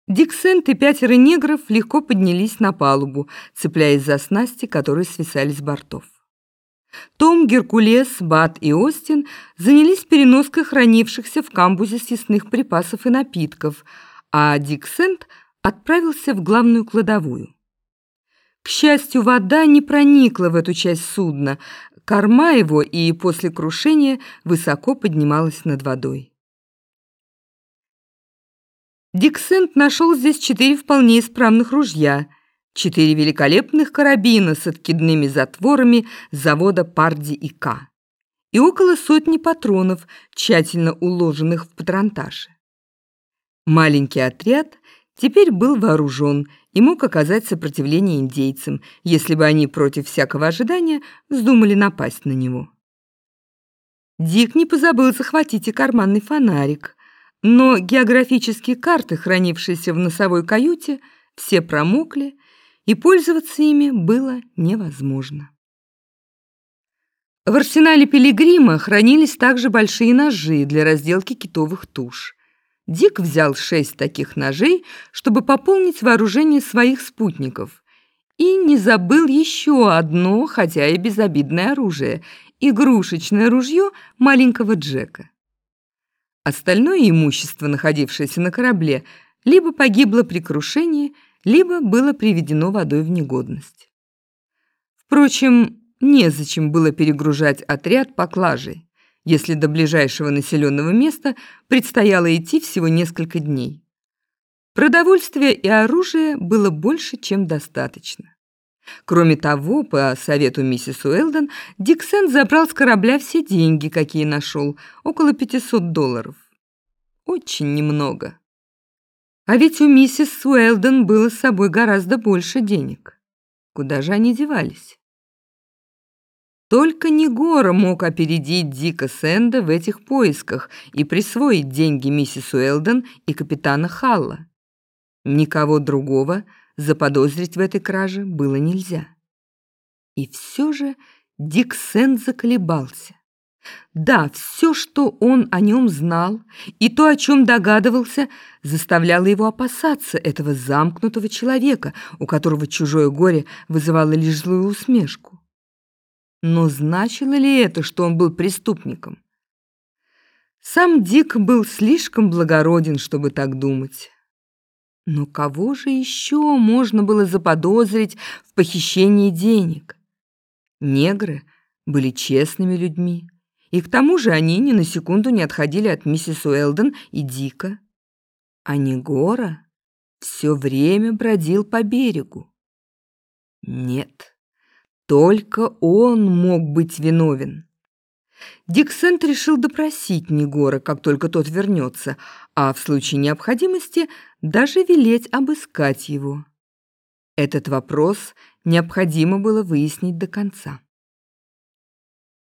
Дик Сэнд и 5 негров легко поднялись на палубу, цепляясь за снасти, которые свисали с бортов. Том, Геркулес, Бат и Остин занялись переноской хранившихся в камбузе съестных припасов и напитков, а Дик Сэнд отправился в главную кладовую. К счастью, вода не проникла в эту часть судна, корма его и после крушения высоко поднималась над водой. Дик Сэнд нашел здесь 4 вполне исправных ружья, 4 великолепных карабина с откидными затворами завода Парди и К. и около 100 патронов, тщательно уложенных в патронташе. Маленький отряд теперь был вооружен и мог оказать сопротивление индейцам, если бы они против всякого ожидания вздумали напасть на него. Дик не позабыл захватить и карманный фонарик, но географические карты, хранившиеся в носовой каюте, все промокли, и пользоваться ими было невозможно. В арсенале Пилигрима хранились также большие ножи для разделки китовых туш. Дик взял 6 таких ножей, чтобы пополнить вооружение своих спутников, и не забыл еще одно, хотя и безобидное оружие – игрушечное ружье маленького Джека. Остальное имущество, находившееся на корабле, либо погибло при крушении, либо было приведено водой в негодность. Впрочем, незачем было перегружать отряд поклажей, если до ближайшего населенного места предстояло идти всего несколько дней. Продовольствия и оружия было больше, чем достаточно. Кроме того, по совету миссис Уэлдон, Дик Сэнд забрал с корабля все деньги, какие нашел, около $500. Очень немного. А ведь у миссис Уэлдон было с собой гораздо больше денег. Куда же они девались? Только Негора мог опередить Дика Сэнда в этих поисках и присвоить деньги миссис Уэлдон и капитана Халла. Никого другого заподозрить в этой краже было нельзя. И все же Дик Сэнд заколебался. Да, все, что он о нем знал, и то, о чем догадывался, заставляло его опасаться этого замкнутого человека, у которого чужое горе вызывало лишь злую усмешку. Но значило ли это, что он был преступником? Сам Дик был слишком благороден, чтобы так думать. Но кого же еще можно было заподозрить в похищении денег? Негры были честными людьми, и к тому же они ни на секунду не отходили от миссис Уэлдон и Дика. А Негора все время бродил по берегу. Нет, только он мог быть виновен. Дик Сэнд решил допросить Негора, как только тот вернется, а в случае необходимости даже велеть обыскать его. Этот вопрос необходимо было выяснить до конца.